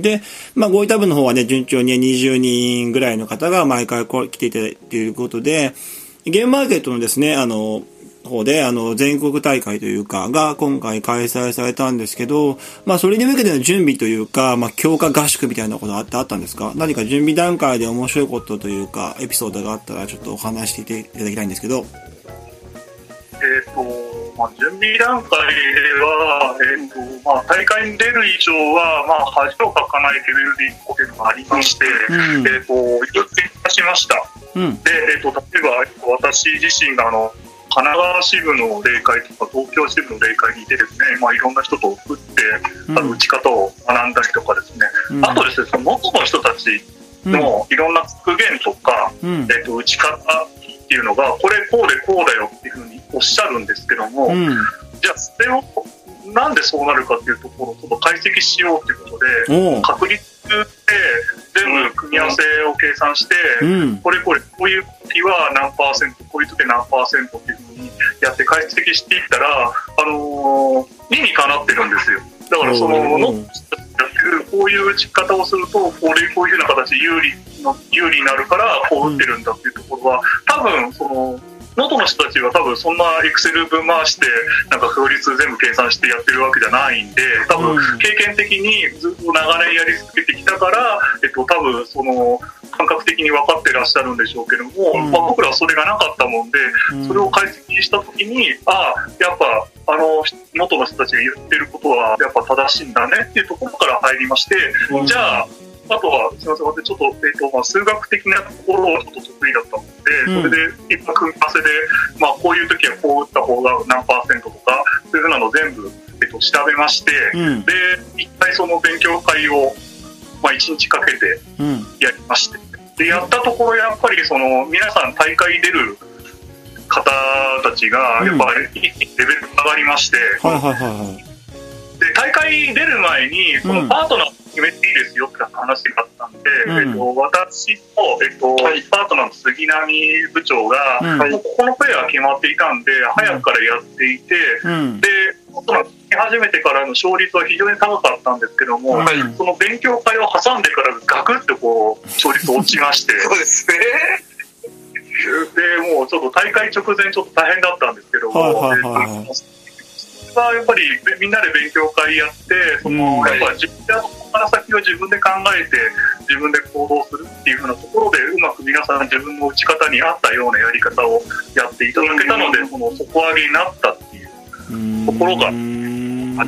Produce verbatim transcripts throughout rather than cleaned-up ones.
で、まあ、ゴイタ部の方はね、順調ににじゅうにんぐらいの方が毎回来ていただいていることで、ゲームマーケットのですね、あの、方で、あの、全国大会というか、が今回開催されたんですけど、まあ、それに向けての準備というか、まあ、強化合宿みたいなことあってあったんですか？何か準備段階で面白いことというか、エピソードがあったら、ちょっとお話していただきたいんですけど。 えっと、まあ、準備段階では、えっと、まあ、大会に出る以上は、まあ、恥をかかないレベルでいくことがありまして、うん、えっと、いろいろ勉強しました。うん、で、えっと、例えば、私自身が、あの、神奈川支部の例会とか東京支部の例会にいてですね、まあ、いろんな人と打って、あの打ち方を学んだりとかですね、うん、あとですね、その元の人たちのいろんな復元とか、うん、えっと、打ち方っていうのが、これこうでこうだよっていうふうにおっしゃるんですけども、うん、じゃあそれをなんでそうなるかっていうところをちょっと解析しようということで、確率で全部組み合わせを計算して、うん、これこれこういう時は何パーセント、こういう時は何パーセントっていうふうにやって解析していったら、あのー、理にかなってるんですよ。だからそののやってるこういう打ち方をするとこれこういうふうな形で有利の有利になるからこう打ってるんだっていうところは、多分その能登の人たちは多分そんなエクセル分回してなんか確率全部計算してやってるわけじゃないんで、多分経験的にずっと長年やり続けてきたから、えっと、多分その感覚的に分かってらっしゃるんでしょうけども、うん、まあ、僕らはそれがなかったもんで、それを解析した時に、ああやっぱあの能登の人たちが言ってることはやっぱ正しいんだねっていうところから入りまして、うん、じゃああとはすみません、私ちょっと、えーとまあ、数学的なところはちょっと得意だったので、うん、それで一般組み合わせで、まあ、こういう時はこう打った方が何パーセントとかそういうふうなのを全部、えーと、調べまして、うん、で一回その勉強会を、まあ、いちにちかけてやりまして、うん、でやったところやっぱりその皆さん大会出る方たちがやっぱり一気にレベルが上がりまして、うんはいはいはいはい、で大会出る前にそのパートナー決めていいですよって話があったんで、うんえっと、私と、えっとはい、パートナーの杉並部長が、うん、もうここのプレーは決まっていたんで、うん、早くからやっていて、うん、でパートナーが始めてからの勝率は非常に高かったんですけども、うん、その勉強会を挟んでからガクッとこう勝率落ちましてそうですねでもうちょっと大会直前ちょっと大変だったんですけども、はいはいはいやっぱりみんなで勉強会やってその、うん、やっぱ自分でここから先は自分で考えて自分で行動するっていう風なところでうまく皆さん自分の打ち方に合ったようなやり方をやっていただけたので、うん、その底上げになったっていうところがあります。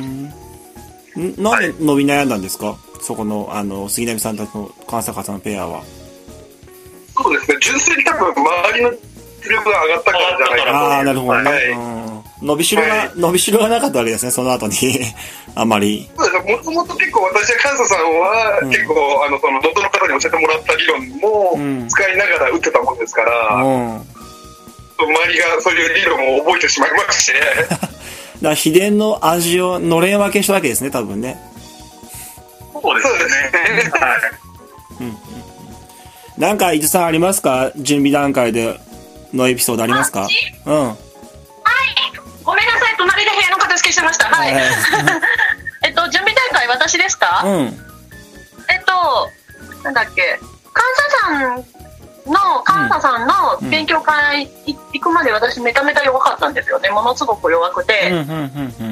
なんで伸び悩んだんですか、はい、そこの、あの杉並さんと関坂さんのペアは。 そうですね、純粋に多分周りの出力が上がったからじゃないかと。 ああなるほどね、はいうん伸びしろが、はい、伸びしろがなかったわけですね、その後にあまり。 そうですね、もともと結構私は関西さんは、うん、結構あのその能登の方に教えてもらった理論も使いながら打ってたもんですから、うん、周りがそういう理論を覚えてしまいましてだから秘伝の味をのれん分けしたわけですね、多分ね。 そうですねはい、 うん、なんか伊豆さんありますか、準備段階でのエピソードありますか。うんごめんなさい、隣で部屋の片付けしてました。はい。はい、えっと準備大会私ですか？うん。えっとなんだっけ、関西さんの関西さんの勉強会行くまで私めちゃめちゃ弱かったんですよね。ものすごく弱くて。うんうんうんうん、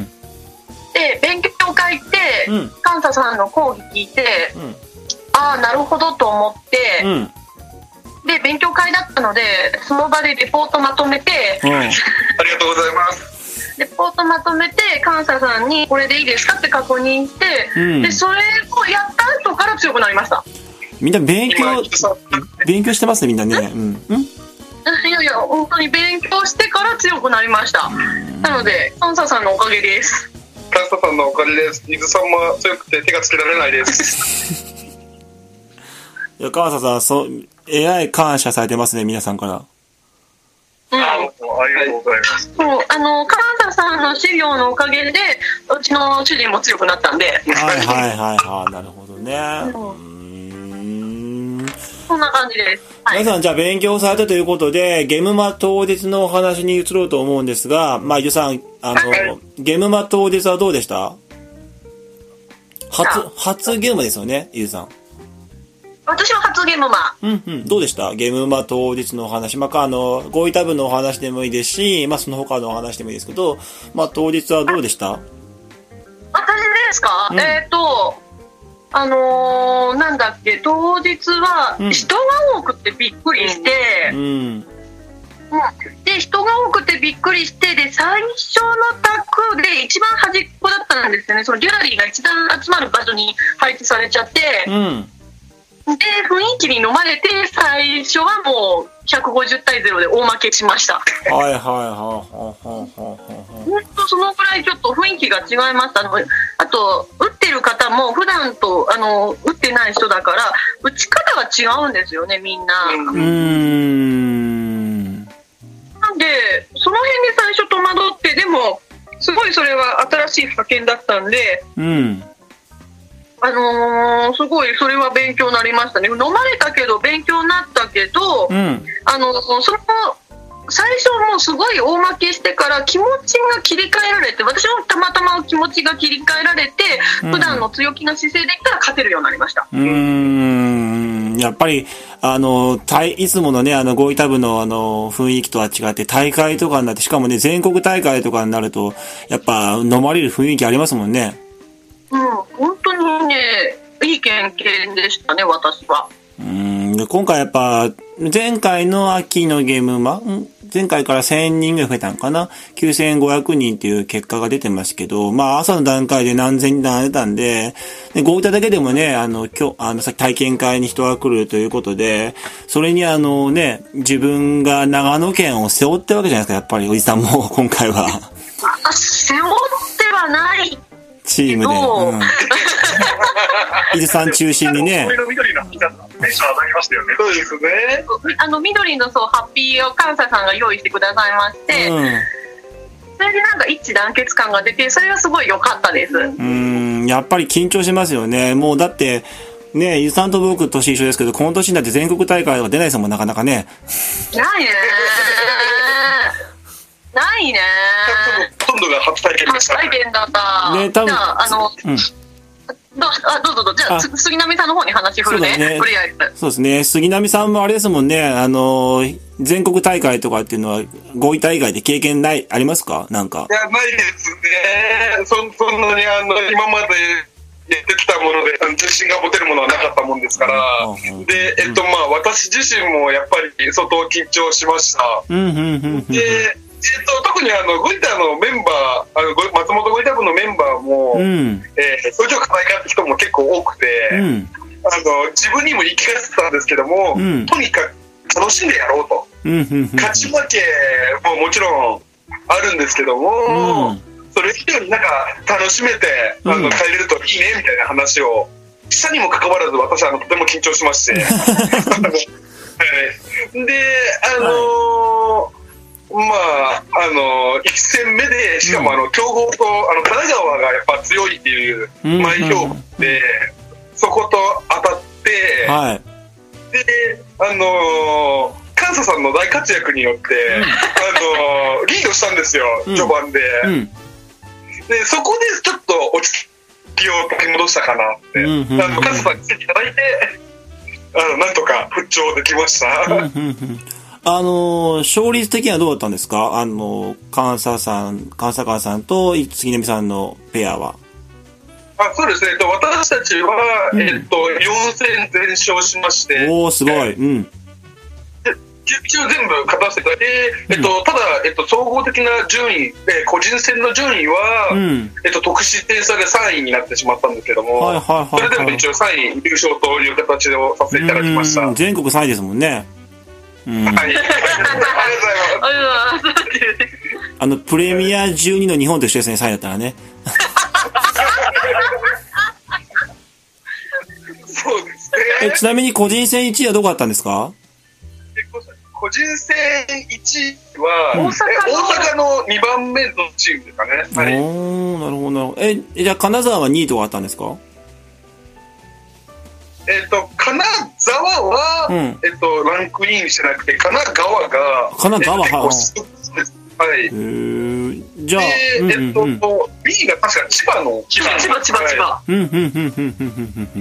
で勉強会行って、うん、関西さんの講義聞いて、うん、ああなるほどと思って。うんで勉強会だったのでその場でレポートまとめて、うん、ありがとうございます。 レポートまとめて関西さんにこれでいいですかって確認して、うん、でそれをやった後から強くなりました。 みんな勉強勉強してますねみんなね。うん、んいやいや本当に勉強してから強くなりました。なので関西さんのおかげです。 関西さんのおかげです。伊豆さんも強くて手がつけられないですいや関西さんそうえらい感謝されてますね皆さんから。 うん、ありがとうございます。 そうあの関西さんの資料のおかげでうちの主人も強くなったんで。 はいはいはいはいなるほどね。うん、うーんそんな感じです。 はい、皆さんじゃあ勉強されたということでゲームマ当日のお話に移ろうと思うんですが、まあ伊豆さんあの、はい、ゲームマ当日はどうでした？ 初、初ゲームですよね、ゆうさん。 私は初ゲームマ。 うんうん。どうでしたゲームマ当日のお話。まあ、あの、ゴイタブのお話でもいいですし、まあ、その他のお話でもいいですけど、まあ、当日はどうでした？ 私ですか、うん、えっ、ー、と、あのー、なんだっけ、当日は人が多くてびっくりして、うん。うんで人が多くてびっくりしてで最初の卓で一番端っこだったんですよね。そのギャラリーが一番集まる場所に配置されちゃって、うん、で雰囲気に飲まれて最初はもうひゃくごじゅうたいゼロで大負けしました。はいはいはいはいはい。そのくらいちょっと雰囲気が違いました。あのあと打ってる方も普段とあの打ってない人だから打ち方が違うんですよねみんな。うーんなんでその辺で最初戸惑ってでもすごいそれは新しい派遣だったんで、うん、あのー、すごいそれは勉強になりましたね。飲まれたけど勉強になったけど、うん、あのその最初もうすごい大負けしてから気持ちが切り替えられて私もたまたま気持ちが切り替えられて、うん、普段の強気な姿勢でいったら勝てるようになりました。うーんやっぱりあのいつものねあのゴイタブのあの雰囲気とは違って大会とかになってしかもね全国大会とかになるとやっぱ飲まれる雰囲気ありますもんね。 うん本当にねいい経験でしたね私は。 うん今回やっぱ前回の秋のゲームマ前回からせんにんぐらい増えたのかな ?きゅうせんごひゃくにんっていう結果が出てますけど、まあ朝の段階で何千人出たんで、で、ゴータだけでもね、あの、今日、あの、さっき体験会に人が来るということで、それにあのね、自分が長野県を背負ってるわけじゃないですか、やっぱりおじさんも今回は。 あ、背負ってはない。 チームで。うん。伊豆さん中心にね。 緑のテンション上がりましたよね。そうですね。 あの緑のそうハッピーを関西さんが用意してくださいまして、うん、それでなんか一致団結感が出て、それはすごい良かったです。うーん、やっぱり緊張しますよね。もうだってね、伊豆さんと僕年一緒ですけど、この年になって全国大会は出ないですもんなかなかね。 ないね。ないね。 ほとんどが初体験でした。 初体験だった。 ね、多分。 じゃああの。うんど, あどうぞどうぞじゃあ杉並さんの方に話振るね。そうね。とりあえずそうですね。杉並さんもあれですもんね。あの全国大会とかっていうのはごい大会で経験ないありますか？なんか。 いやないですね。そそんなにあの今までやってきたもので自信が持てるものはなかったもんですから。うん、でえっとまあ私自身もやっぱり相当緊張しました。うんうんうんうん、で。えっと、特にあのゴイタのメンバーあの松本ゴイタ部のメンバーも、うんえー、そういう課題かって人も結構多くて、うん、あの自分にも言い聞かせてたんですけども、うん、とにかく楽しんでやろうと、うん、勝ち負けももちろんあるんですけども、うん、それ以上になんか楽しめてあの、うん、帰れるといいねみたいな話をしたにもかかわらず私はあのとても緊張しましてであのーはいまあ、あのいち戦目でしかもあの強豪とあの神奈川がやっぱ強いっていう前評価で、うん、そこと当たって、はい、であの関西さんの大活躍によって、うん、あのリードしたんですよ、うん、序盤で、うん、でそこでちょっと落ち着きを取り戻したかなって、うんうんうん、あの関西さんに来ていただいてあのなんとか復調できました、うんうんうんあのー、勝率的にはどうだったんですか？あのー、関西さん、関西川さんと杉並さんのペアは。 あ、そうですね。私たちは、うん、えっと、よん戦全勝しまして。 おー、すごい。うん。 一応全部勝たせていただいて、えっと、うん、ただ、えっと、総合的な順位、え個人戦の順位は、うん、えっと、得失点差でさんいになってしまったんですけども、はいはいはいはい、それでも一応さんい優勝という形でさせていただきました。 うん全国さんいですもんね。うん、はい、ありがとうございます。あのプレミアじゅうにの日本と一緒ですね、さんいだったらね。 そうですね。 えちなみに個人戦いちいはどこだったんですか？ 個人戦いちいは、うん、大阪のにばんめのチームですかね。はい、 おー、なるほどなるほど。えじゃあ金沢はにいとかあったんですか？ えっと、金沢は、うん、えっと、ランクインしてなくて、神奈川が、 神奈川、 えっと、はい。 へーじゃあ、 で、うんうんうん、えっと、 ビー が確か千葉の。 千葉、千葉、千葉、千葉。 うん、うん、うん、うん、うん、うん。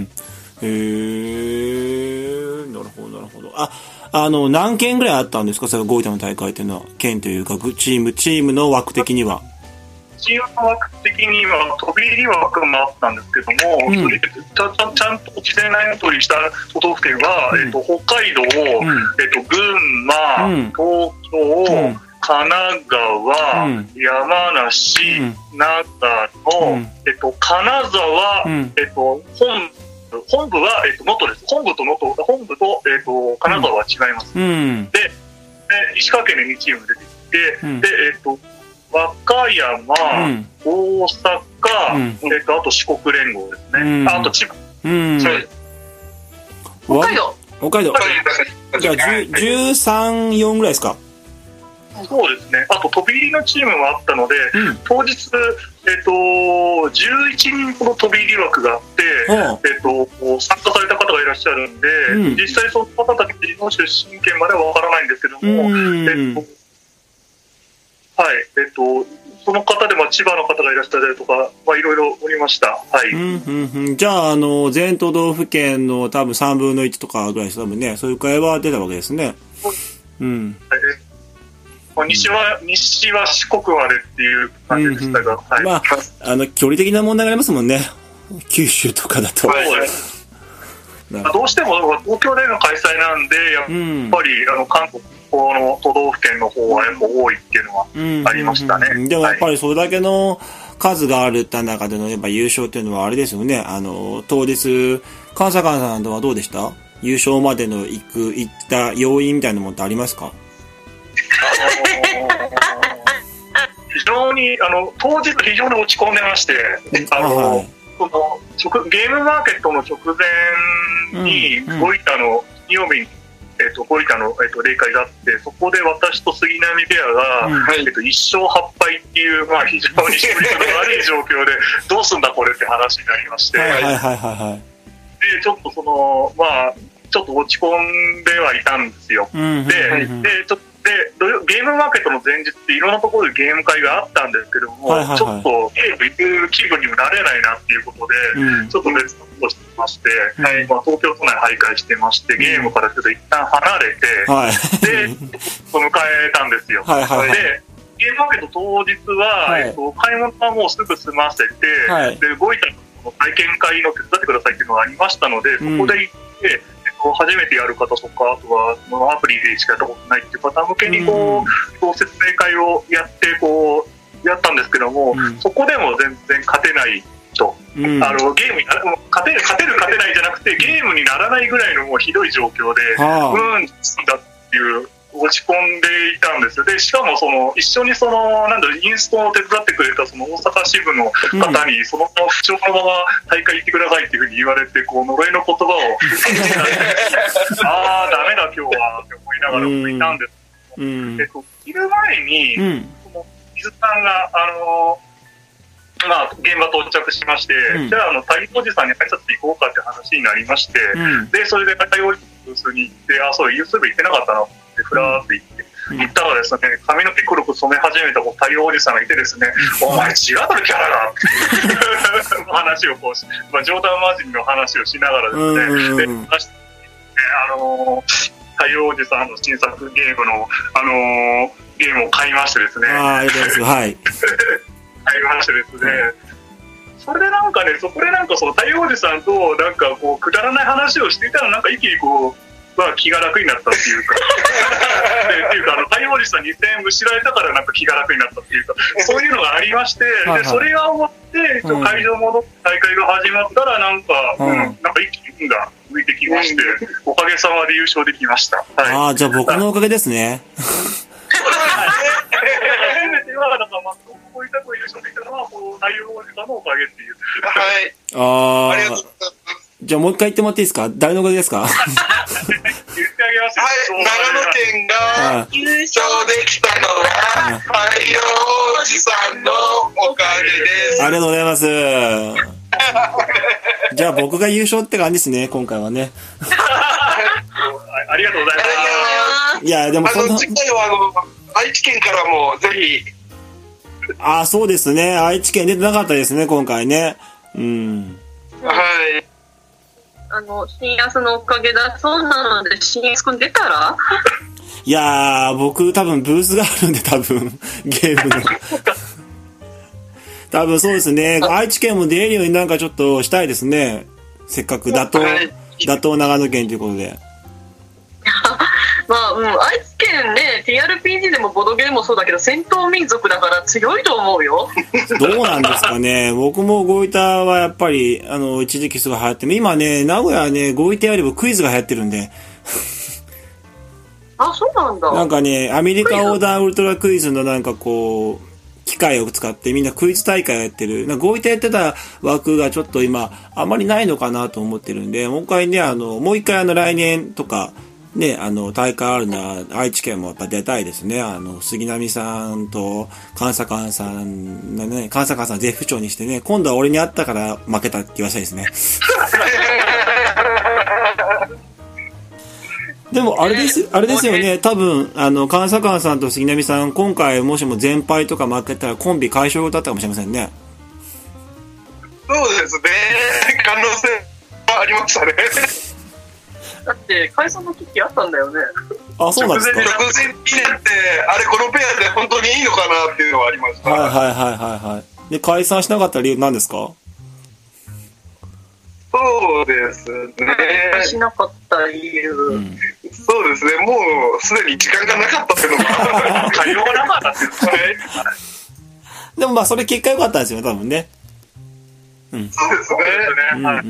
へー、なるほど、なるほど。あ、あの、何件ぐらいあったんですか、それ、ゴイタの大会っていうのは。県というか、チーム、チームの枠的には。 チームの枠的には飛び入り枠もあったんですけども、うん、それちゃちゃんと事前なエントリーした都道府県は、うん、えっと、北海道、うん、えっと、群馬、うん、東京、うん、神奈川、うん、山梨、うん、長野、うん、えっと、金沢、うん、えっと、本部、本部は、えっと、能登です。本部と能登、本部と、えっと、金沢は違います。うん、で、で、石川県でにチーム出てきて、うん、で、えっと、和歌山、うん、大阪、うん、えっと、あと四国連合ですね。うん、あと千葉。うん、 北海道。 北海道。じゃあ、じゅうさん、よんぐらいですか？ そうですね。あと、飛び入りのチームもあったので、うん、当日、えっと、じゅういちにんほど飛び入り枠があって、えっと、参加された方がいらっしゃるんで、うん、実際その方たちの出身県まではわからないんですけども、うん、えっと、はい、えっと、その方でも千葉の方がいらっしゃったりとか、まあ、いろいろおりました。はい。うんうんうん、じゃあ、あの、全都道府県の多分さんぶんのいちとかぐらいです多分ね、そういう会話出たわけですね。うん。 はい、まあ、西は、西は四国までっていう感じでしたが、うんうん、はい。 まあ、あの、距離的な問題がありますもんね。九州とかだと。はい。 どうしても東京での開催なんで、やっぱり、うん、あの、韓国、この都道府県の方はやっぱ多いっていうのはありましたね。うんうんうん、 でもやっぱりそれだけの数があるって中でのやっぱ優勝っていうのはあれですよね。あの、当日、関西関さんとはどうでした？優勝までの行く、行った要因みたいなものってありますか？あのー、非常に、あの、当日非常に落ち込んでまして、あの、はい、そのゲームマーケットの直前に、ゴイタの金曜日に、えっと、ゴイタの、えっと、例会があって、そこで私と杉並ペアが、うん、えっと、いっしょうはっぱいっていう、まあ、非常に悪い状況で、どうすんだこれって話になりまして、はいはいはいはい、で、ちょっとその、まあ、ちょっと落ち込んではいたんですよ。うんうん、で、で、ちょっと、で、ゲームマーケットの前日っていろんなところでゲーム会があったんですけども、はいはいはい、ちょっとゲーム行く気分にもなれないなっていうことで、うん、ちょっと別のことをしてまして、うん、はい、まあ、東京都内徘徊してまして、ゲームからちょっと一旦離れて、はい、で、迎えたんですよ。はいはいはい、で、ゲームマーケット当日は、はい、えっと、買い物はもうすぐ済ませて、はい、で、ゴイタの体験会の手伝ってくださいっていうのがありましたので、そこで行って、うん初めてやる方とか、あとはアプリでしかやったことないっていう方向けにこう、うん、説明会をやってこうやったんですけども、うん、そこでも全然勝てないと、うん、あのゲームにな勝てる勝てる勝てないじゃなくてゲームにならないぐらいのもうひどい状況で、はあ、うんだっていう落ち込んでいたんですよ。でしかもその一緒にそのなんだろうインストを手伝ってくれたその大阪支部の方に、うん、その不調のまま大会行ってくださいっていうふうに言われてこう呪いの言葉をああダメだ今日はって思いながらもいたんですけど、うん、えっと昼前に、うん、その水さんがあのまあ、現場到着しまして、うん、じゃあ、あの、太陽おじさんに挨拶行こうかって話になりまして、うん、で、それで太陽おじさんのブースに行って、あ、そう、そういえば行ってなかったなってふらーって行って、うん、行ったらですね、髪の毛黒く染め始めた太陽おじさんがいてですね、うん、お前違うだろキャラがって話をこうし、まあ、冗談交じりの話をしながらですね、うん、で、あのー、太陽おじさんの新作ゲームの、あのー、ゲームを買いましてですね。 あありがとうございます。はい。 買いましてですね、うん、それでなんかね、そこでなんかその太陽おじさんとなんかこうくだらない話をしていたらなんか一気にこう、まあ、気が楽になったっていうかでっていうかあの太陽おじさんにせんえんむしられたからなんか気が楽になったっていうかそういうのがありましてでそれが終わって会場戻って大会が始まったらなんか、うんうん、なんか一気に運が向いてきまして、うん、おかげさまで優勝できました。はい、 ああじゃあ僕のおかげですね。 初めてはなんかまあこういったこう優勝できたのはこう太陽おじさんのおかげっていう。 はい。ああ。ありがとうございます。 じゃあもう一回言ってもらっていいですか？誰のおかげですか？ 言ってあげますよ。 はい、長野県が優勝できたのは太陽おじさんのおかげです。 ありがとうございます。じゃあ僕が優勝って感じですね、今回はね。 ありがとうございます。 いやでもあの次回はあの愛知県からもぜひあ、そうですね。愛知県出てなかったですね、今回ね。うん。 はい。 あの、新安のおかげだそうなので、新安くん出たらいやー、僕多分ブースがあるんで、多分、ゲームの。多分そうですね。愛知県も出れるようになんかちょっとしたいですね。せっかく打倒、打倒長野県ということで。 まあ、うん、愛知県ね、ティーアールピージー でもボドゲーもそうだけど、戦闘民族だから強いと思うよ。 どうなんですかね。僕もゴイタはやっぱり、あの、一時期すごい流行って、今ね、名古屋はね、ゴイタよりもクイズが流行ってるんで。 あ、そうなんだ。 なんかね、アメリカオーダーウルトラクイズのなんかこう、機械を使ってみんなクイズ大会やってる。なんかゴイタやってた枠がちょっと今、あまりないのかなと思ってるんで、もう一回ね、あの、もう一回あの来年とか、ね、あの、大会あるな、愛知県もやっぱ出たいですね。あの、杉並さんと、関坂館さん、ね、関坂館さん絶不調にしてね、今度は俺に会ったから負けたって言わせたいですね。でも、あれです、あれですよね、多分、あの、関坂館さんと杉並さん、今回もしも全敗とか負けたらコンビ解消だったかもしれませんね。 そうですね。可能性はありましたね。 だって解散の危機あったんだよね。 あ、そうなんですか。 直前記念ってあれこのペアで本当にいいのかなっていうのはありました。 はいはいはいはいはい。で解散しなかった理由何ですか。 そうですね。 しなかった理由、うん、 そうですね。もうすでに時間がなかったっていうのが対応がなかったっていうのがね。 でもまあそれ結果良かったんですよ多分ね。 うん。そうですね。 うんうん。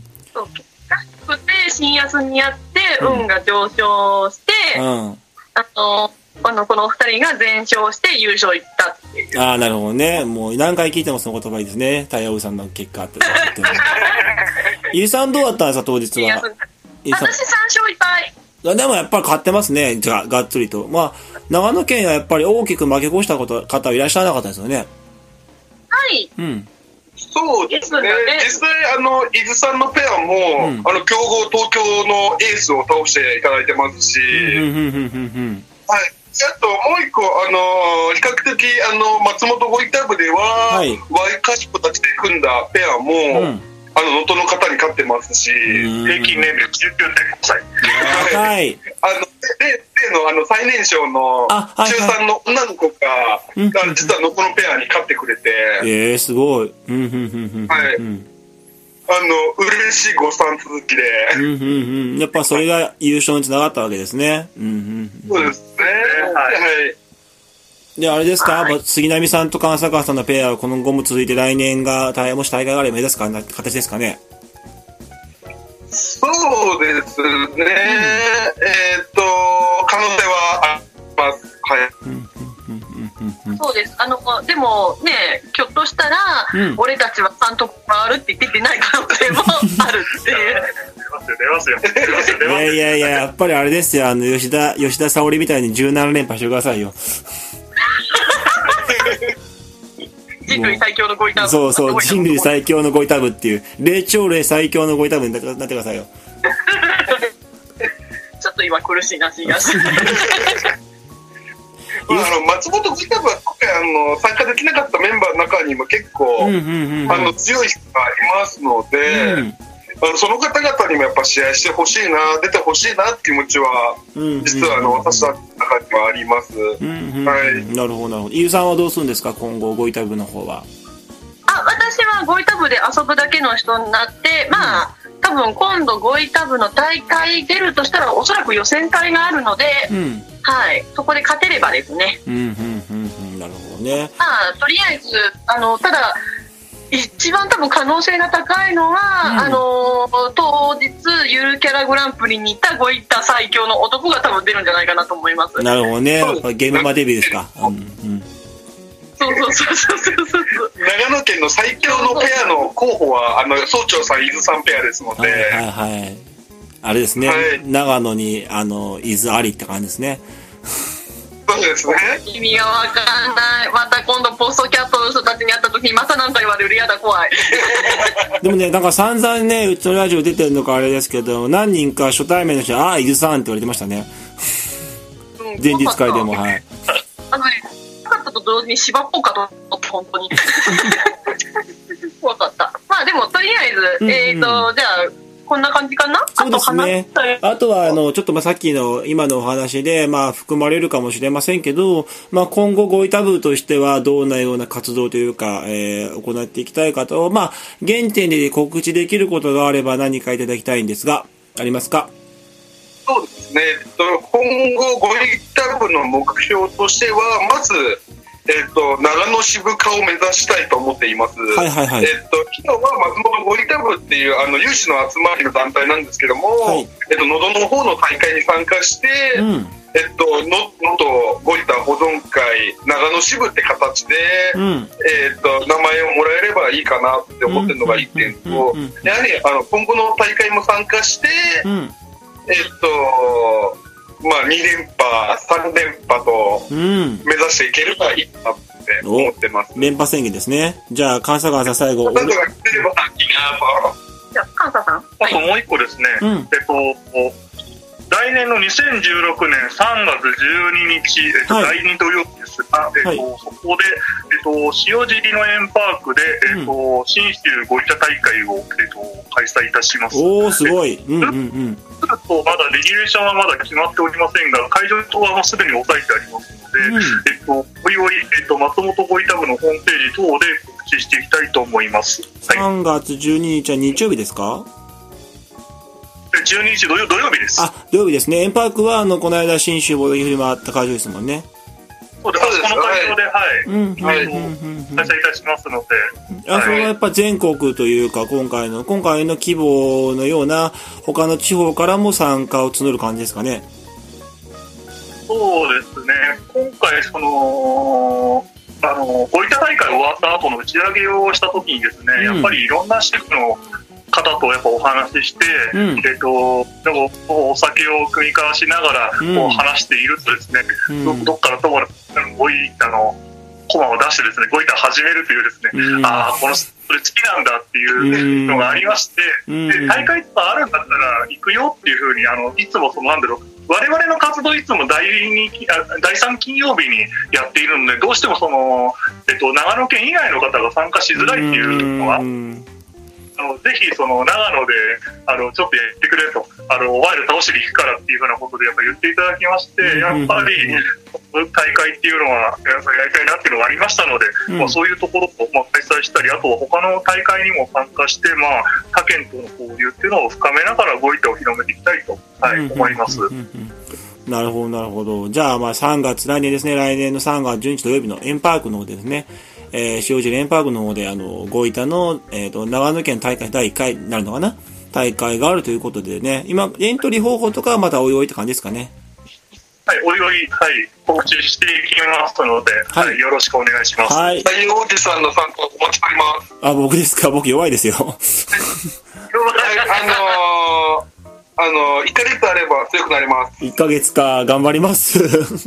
そうで新安にやって運が上昇して、うん、あのこのこのふたりが全勝して優勝いったっていう。 ああなるほどね。もう何回聞いてもその言葉いいですね。タイヤウさんの結果ってゆりさんどうだったんですか当日は。 私さん勝いっぱい。 でもやっぱり勝ってますね。じゃあがっつりと。まあ長野県はやっぱり大きく負け越したこと方はいらっしゃらなかったですよね。 はい。 うん。 そうですね。実際あの伊豆さんのペアも、うん、あの強豪東京のエースを倒していただいてますし、はい。あともう一個あの比較的あの松本ゴイタ部では、はい、若い子たちで組んだペアも、うん、あの能登の方に勝ってますし、 平均年齢じゅうきゅうてんごさい。 はい。 あの例のあの最年少の中さんの女の子が、はいはい、実は能登のペアに勝ってくれて、 えー、すごい。はい。あの嬉しい誤算続きで、 うんうんうん、やっぱそれが優勝につながったわけですね。うんうんうん、 そうですね。はい。 であれですか、はい、杉並さんと関坂さんのペアはこの後も続いて来年がもし大会があれば目指す形ですかね。 そうですね、うん、えー、っと可能性はあります。はい、 うん、そうです。あのでもね、ひょっとしたら、うん、俺たちは監督があるって言ってない可能性もあるっていう出ますよ出ますよ出ますよ。 いやいやいや、やっぱりあれですよ、あの吉田吉田沙保里みたいにじゅうなな連覇してくださいよ。 人類最強のゴイタブ。 そうそう、人類最強のゴイタブっていう霊長類最強のゴイタブになってくださいよ。 ちょっと今苦しいなしがし。 まあ、あの松本ゴイタブは今回あの参加できなかったメンバーの中にも結構、うんうんうんうん、あの強い人がいますので、うん、あのその方々にもやっぱ試合してほしいな、出てほしいなって気持ちは、うんうんうん、実はあの私の中にはあります。うんうん、はい。 なるほどなるほど。ゆうさんはどうするんですか今後ゴイタブの方は。 あ、私はゴイタブで遊ぶだけの人になって、まあ、うん、多分今度ゴイタブの大会出るとしたらおそらく予選会があるので、うん、はい、そこで勝てればですね。 うんうんうんうん、なるほどね。 まあとりあえずあのただ一番多分可能性が高いのは、うん、あの当日ゆるキャラグランプリに行ったゴイタ最強の男が多分出るんじゃないかなと思います。 なるほどね。ゲームマデビューですか。うんうん。 そうそうそうそうそうそう。 長野県の最強のペアの候補はあの総長さん伊豆さんペアですので。 はいはいはい。あれですね。はい、長野にあの伊豆ありって感じですね。 そうですね。 意味がわかんない。また今度ポストキャットの人たちに会った時にまた何か言われる。嫌だ、怖い。 でもね、なんか散々ね、うちのラジオ出てるのかあれですけど、何人か初対面の人は、ああ、伊豆さんって言われてましたね。うん、前日会でも、はい。 あのね、なかったと同時に芝っぽかと思って本当に怖かった。まあでもとりあえず、うんうん、えっ、ー、とじゃあこんな感じかな。 そうですね。あとはあのちょっとまあさっきの今のお話でまあ含まれるかもしれませんけど、まあ今後ごいた部としてはどんなような活動というか、えー、行っていきたいかと、まあ現点で告知できることがあれば何かいただきたいんですが、ありますか？ そうですね。今後ごいた部の目標としてはまず。えっと、長野支部化を目指したいと思っています。 はいはいはい。 えっと、昨日は松本ごいた部っていうあの有志の集まりの団体なんですけども、はい、えっと、喉の方の大会に参加して、うん、えっと、ののどごいた保存会長野支部って形で、うん、えっと、名前をもらえればいいかなって思ってるのがいってんと、やはりあの今後の大会も参加して、うん、えっと、まあ、に連覇、さん連覇と目指していければいいなって思ってます。 連覇宣言ですね。じゃあ、関西川さん最後。 なんとか来てればいいなと。 じゃあ、関西さん。 あともう一個ですね。うん、えっと、来年のにせんじゅうろくねんさんがつじゅうににち、えっと、だいに土曜日ですが、えっと、はい、そこで、えっと、塩尻の円パークで、えっと、信州ごいた大会を、えっと、開催いたします。 おー、すごい。うんうんうん。 まだレギュレーションはまだ決まっておりませんが、会場等はもうすでに押さえてありますので、うん、えっと、おいおい、えっと、松本ごいた部のホームページ等で告知していきたいと思います。 はい、さんがつじゅうににちは日曜日ですか？ じゅうににち土曜、土曜日です。 あ、土曜日ですね。円パークは、あの、この間、新州ボードゲームフリマあった会場ですもんね。 そうです。この会場で、はい。うん、はい。開催いたしますので。 あ、それはやっぱ全国というか、今回の、今回の規模のような、他の地方からも参加を募る感じですかね。 そうですね。今回、その、あの、ごいた大会終わった後の打ち上げをしたときにですね、うん、やっぱりいろんなシェフの方とやっぱお話しして、うん、えっと、でもお酒を酌み交わしながらこう話しているとですね、うん、ど, どっからどこからごいたのコマを出してですね、ごいた始めるというですね、うん、ああこのそれ好きなんだっていうのがありまして、うん、で大会とかあるんだったら行くよっていうふうにあのいつもそのなんだろう。我々の活動いつも第二だいさん金曜日にやっているので、どうしてもその、えっと、長野県以外の方が参加しづらいっていうのは、うん、あのぜひその長野であのちょっとやってくれと、あのワイル倒しに行くからっていうふうなことでやっぱ言っていただきまして、やっぱり大会っていうのはやっぱりやりたいなっていうのがありましたので、うん、まあ、そういうところをまあ開催したり、あとは他の大会にも参加して、まあ、他県との交流っていうのを深めながらごいたを広めていきたいと、はい、思います。 なるほどなるほど。じゃあまあさんがつ来年ですね、来年のさんがつじゅうににち土曜日の円パークの方でですね、えー、塩尻円パークの方であのごいたの、えー、と長野県大会だいいっかいになるのかな、大会があるということでね、今エントリー方法とかはまたおいおいって感じですかね。 はい、おいおい、はい、告知していきますので、はいはい、よろしくお願いします。 はい。大王子さんの参加お待ちしております。 あ、僕ですか？僕弱いですよ。はい、 あのー、あのー、いっかげつあれば強くなります。 いっかげつか、頑張ります。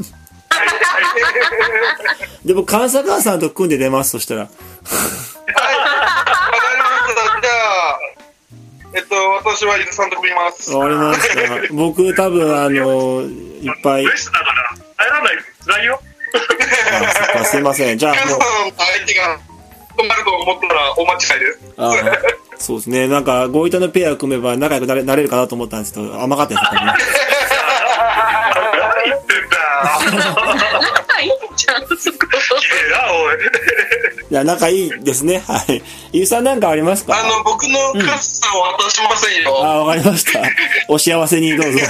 でも、関西川さんと組んで出ます、そしたら。はい、わかりました。じゃあ、えっと、私は伊豆さんと組みます。 わかりました。僕、多分、あの、いっぱい。 レスだから、入らないと辛いよ。 あ、すいません。じゃあ、もう。 関西さんの相手が止まると思ったら、大間違いです。 あそうですね。なんか、ごいたのペア組めば仲良くなれ、なれるかなと思ったんですけど、甘かったですね。 何言ってんだ。 仲いいじゃん、すごい。 いや、仲いいですね。はい。ゆうさんなんかありますか？ あの、僕のカスさんは渡しませんよ。 うん、あ、わかりました。お幸せにどうぞ。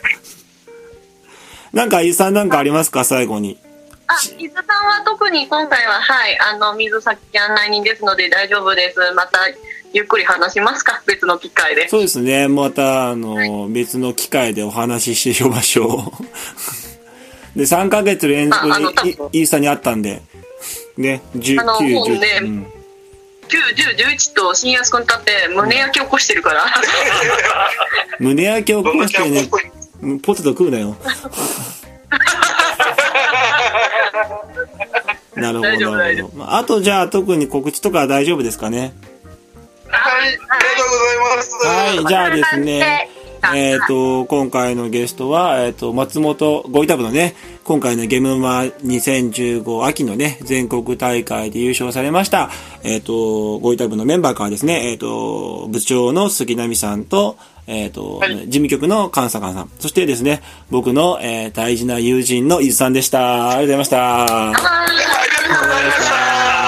なんか、ゆうさんなんかありますか？最後に。 あ、伊豆さんは特に今回は、はい、あの、水先案内人ですので大丈夫です。また、ゆっくり話しますか？別の機会で。 そうですね。また、あの、はい、別の機会でお話ししましょう。で、さんかげつ連続でイースタにあったんで、ね、じゅうきゅう、じゅう、ね、うん、 きゅう、じゅう、じゅういちと新安くん立って胸焼き起こしてるから。 胸焼き起こしてね、ポテト食うなよ。なるほど、なるほど。あと、じゃあ、特に告知とかは大丈夫ですかね？ はい、ありがとうございます。 はい、じゃあですね、 えっ、ー、と、今回のゲストは、えっ、ー、と、松本ゴイタブのね、今回のゲームマにせんじゅうご秋のね、全国大会で優勝されました、えっ、ー、と、ゴイタブのメンバーからですね、えっ、ー、と、部長の杉並さんと、えっ、ー、と、はい、事務局の関坂さん、そしてですね、僕の、えー、大事な友人の伊豆さんでした。ありがとうございました。 ありがとうございました。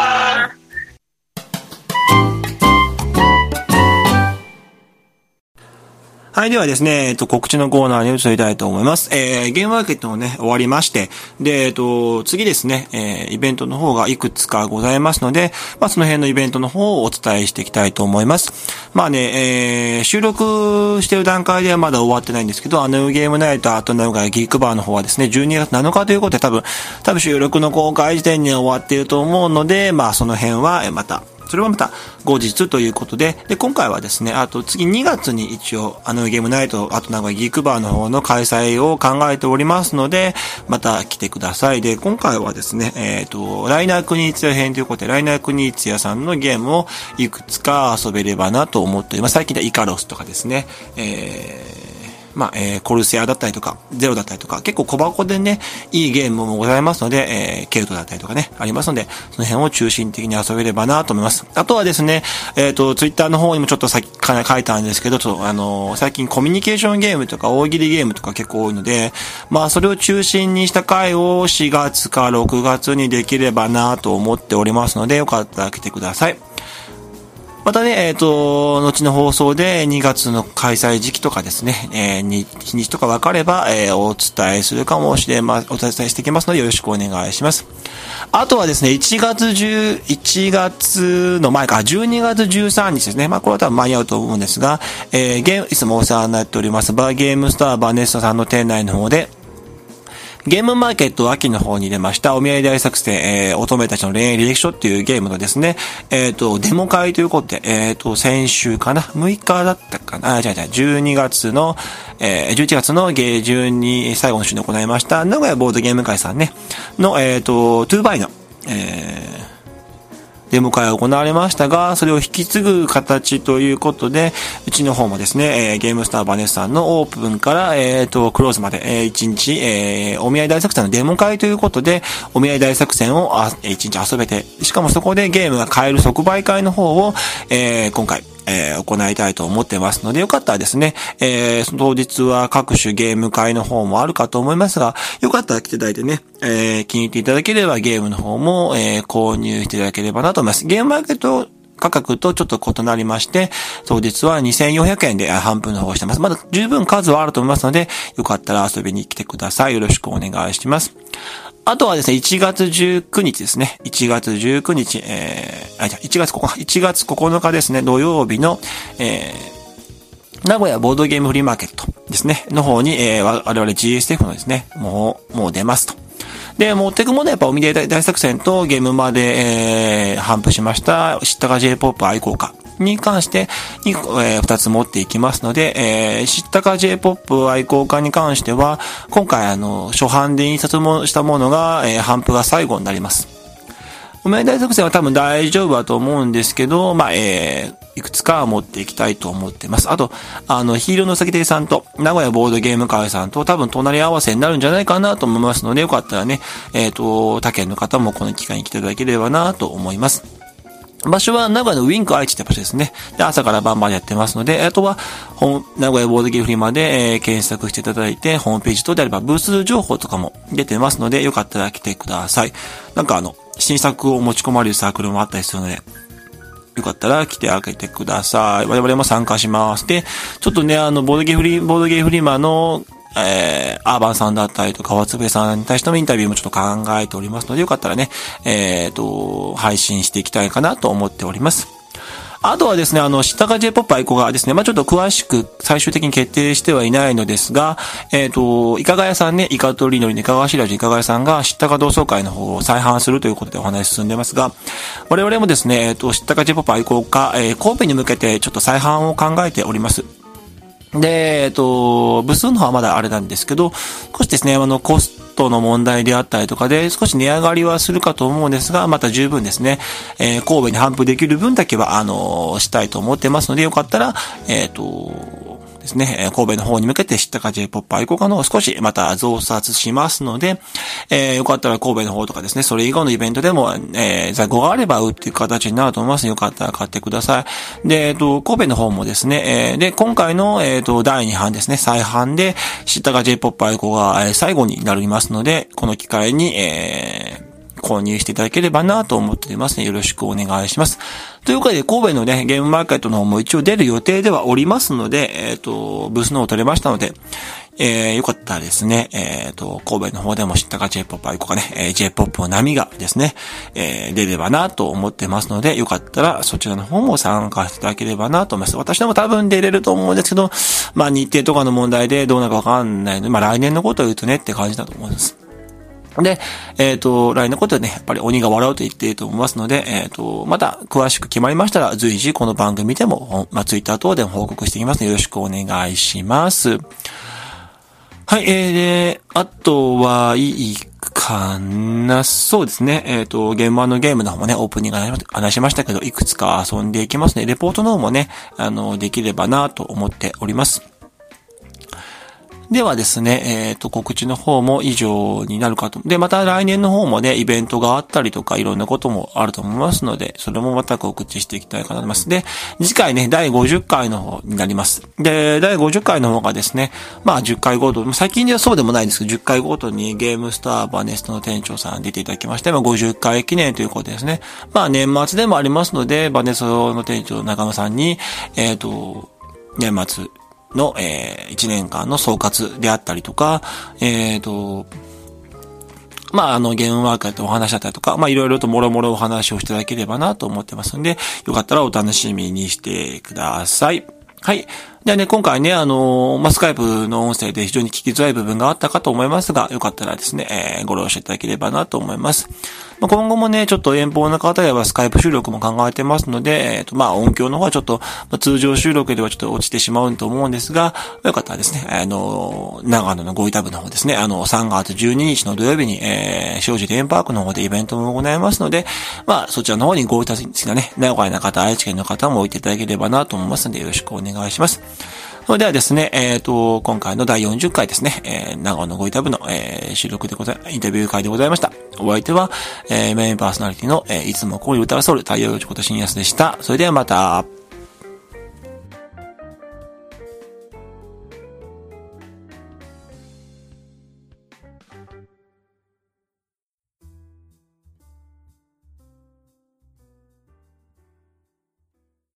はい、ではですね、えっと、告知のコーナーに移りたいと思います。えー、ゲームマーケットもね、終わりまして、で、えっと、次ですね、えー、イベントの方がいくつかございますので、まあ、その辺のイベントの方をお伝えしていきたいと思います。まあね、えー、収録している段階ではまだ終わってないんですけど、あのゲームナイト、あと名古屋ギークバーの方はですね、じゅうにがつなのかということで多分、多分収録の公開時点には終わっていると思うので、まあ、その辺はまた、それはまた後日ということで、で、今回はですね、あと次にがつに一応、あのゲームナイト、あと名古屋ギークバーの方の開催を考えておりますので、また来てください。で、今回はですね、えっと、ライナー国一夜編ということで、ライナー国一夜さんのゲームをいくつか遊べればなと思っております。最近ではイカロスとかですね、えー、まあ、えー、コルセアだったりとか、ゼロだったりとか、結構小箱でね、いいゲームもございますので、えー、ケルトだったりとかね、ありますので、その辺を中心的に遊べればなと思います。あとはですね、えっと、ツイッターの方にもちょっとさっきから書いたんですけど、ちょっとあのー、最近コミュニケーションゲームとか大喜利ゲームとか結構多いので、まあ、それを中心にした回をしがつかろくがつにできればなと思っておりますので、よかったら来てください。またね、えっと、後の放送でにがつの開催時期とかですね、えー、日にちとか分かれば、えー、お伝えするかもしれま、お伝えしていきますのでよろしくお願いします。あとはですね、いちがつじゅう、いちがつの前か、じゅうにがつじゅうさんにちですね。まあ、これは多分間に合うと思うんですが、えー、ゲーム、いつもお世話になっております、バーゲームスターバネッサさんの店内の方で、ゲームマーケット秋の方に出ました、お見合い大作戦、えー、乙女たちの恋愛履歴書っていうゲームのですね、えっと、デモ会ということで、えっと、先週かな ?むいかだったかなあ、じゃあじゃあ、じゅうにがつの、えー、じゅういちがつの下旬に最後の週に行いました、名古屋ボードゲーム会さんね、の、えっと、トゥーバイの、えー、デモ会が行われましたが、それを引き継ぐ形ということで、うちの方もですね、えー、ゲームスターバネスさんのオープンから、えっと、クローズまで、えー、いちにち、えー、お見合い大作戦のデモ会ということで、お見合い大作戦をあいちにち遊べて、しかもそこでゲームが買える即売会の方を、えー、今回、えー、行いたいと思ってますので、よかったらですね、えー、当日は各種ゲーム会の方もあるかと思いますが、よかったら来ていただいてね、えー、気に入っていただければゲームの方も、えー、購入していただければなと思います。ゲームマーケット価格とちょっと異なりまして、当日はにせんよんひゃくえんで半分の方をしてます。まだ十分数はあると思いますので、よかったら遊びに来てください。よろしくお願いします。あとはですね、いちがつじゅうくにちですね。いちがつじゅうくにち、えー、あ、じゃあいちがつここのか、いちがつここのかですね、土曜日の、えー、名古屋ボードゲームフリーマーケットですね、の方に、えー、我々 ジーエスエフ のですね、もう、もう出ますと。で、持ってくものはやっぱお見合い大作戦とゲームまで、えー、頒布しました、知ったか J-ポップ 愛好家に関して、に、えー、二つ持っていきますので、えー、知ったか J-ポップ 愛好家に関しては、今回あの、初版で印刷もしたものが、えー、頒布が最後になります。お見合い大作戦は多分大丈夫だと思うんですけど、まあ、えー、いくつかは持っていきたいと思ってます。あと、あの、ヒーローの先手さんと、名古屋ボードゲーム会さんと多分隣り合わせになるんじゃないかなと思いますので、よかったらね、えっと、他県の方もこの機会に来ていただければなと思います。場所は名古屋のウィンク愛知って場所ですね。で、朝から晩までやってますので、あとは、名古屋ボードゲームフリマで、えー、検索していただいて、ホームページ等であればブース情報とかも出てますので、よかったら来てください。なんかあの、新作を持ち込まれるサークルもあったりするので、よかったら来てあげてください。我々も参加します。で、ちょっとね、あの、ボードゲーフリー、ボードゲーフリマの、えー、アーバンさんだったりとか、川つさんに対してのインタビューもちょっと考えておりますので、よかったらね、えっと、配信していきたいかなと思っております。あとはですね、あの、知ったか J-ポップ 愛好がですね、まあ、ちょっと詳しく最終的に決定してはいないのですが、えっと、いかが屋さんね、イカとりのりのいかがわしらじいかが屋さんが知ったか同窓会の方を再販するということでお話進んでますが、我々もですね、えっと、知ったか J-ポップ 愛好家、えー、神戸に向けてちょっと再販を考えております。で、えっと、部数の方はまだあれなんですけど、少しですね、あの、コストの問題であったりとかで、少し値上がりはするかと思うんですが、また十分ですね、えー、神戸に頒布できる分だけは、あの、したいと思ってますので、よかったら、えっと、 ですね、神戸の方に向けて知ったか J-ポップ 愛好家のを少しまた増刷しますので、えー、よかったら神戸の方とかですね、それ以後のイベントでも、えー、在庫があれば売っていく形になると思いますので、よかったら買ってください。で、えっと、神戸の方もですね、えー、で、今回の、えっと、だいに版ですね、再版で知ったか J-ポップ 愛好が、えー、最後になりますので、この機会に、えー、購入していただければなと思っておりますね。よろしくお願いします。というわけで、神戸のね、ゲームマーケットの方も一応出る予定ではおりますので、えっと、ブースの方取れましたので、えー、よかったらですね、えっと、神戸の方でも知ったか J-ポップ 愛好家ね、えー、J-ポップ の波がですね、えー、出ればなと思ってますので、よかったらそちらの方も参加していただければなと思います。私でも多分出れると思うんですけど、まあ日程とかの問題でどうなるかわかんないので、まあ来年のことを言うとねって感じだと思います。で、えっと、来年のことでね、やっぱり鬼が笑うと言っていると思いますので、えっと、また詳しく決まりましたら、随時この番組でも、まあ、ツイッター等でも報告していきますので、よろしくお願いします。はい、えー、で、あとはいいかな、そうですね、えっと、現場のゲームの方もね、オープニングで話しましたけど、いくつか遊んでいきますね。レポートの方もね、あの、できればなと思っております。ではですね、えっと、告知の方も以上になるかと。で、また来年の方もね、イベントがあったりとか、いろんなこともあると思いますので、それもまた告知していきたいかなと思います。で、次回ね、だいごじゅっかいの方になります。で、だいごじゅっかいの方がですね、まあじゅっかいごと、最近ではそうでもないんですけど、じゅっかいごとにゲームスターバネストの店長さん出ていただきまして、まあごじゅっかい記念ということですね。まあ年末でもありますので、バネストの店長中野さんに、えっと、年末、の、えー、いちねんかんの総括であったりとか、えっと、まあ、あの、ゲームマーケットのお話だったりとか、まあ、いろいろともろもろお話をしていただければなと思ってますんで、よかったらお楽しみにしてください。はい。ではね、今回ね、あのー、まあ、スカイプの音声で非常に聞きづらい部分があったかと思いますが、よかったらですね、えー、ご了承いただければなと思います。まあ、今後もね、ちょっと遠方の方やはスカイプ収録も考えてますので、えっと、まあ、音響の方はちょっと、まあ、通常収録ではちょっと落ちてしまうと思うんですが、よかったらですね、あのー、長野のゴイタブの方ですね、あの、さんがつじゅうににちの土曜日に、えー、庄司レーンパークの方でイベントも行いますので、まあ、そちらの方にゴイタ好きなね、名古屋の方、愛知県の方も置いていただければなと思いますので、よろしくお願いします。それではですね、えっと、今回のだいよんじゅっかいですね、えー、長野ゴイタブの、えー、収録でござい、インタビュー会でございました。お相手は、えー、メインパーソナリティの、えー、いつもこういう歌うソウル、太陽よちことしんやすでした。それではまた。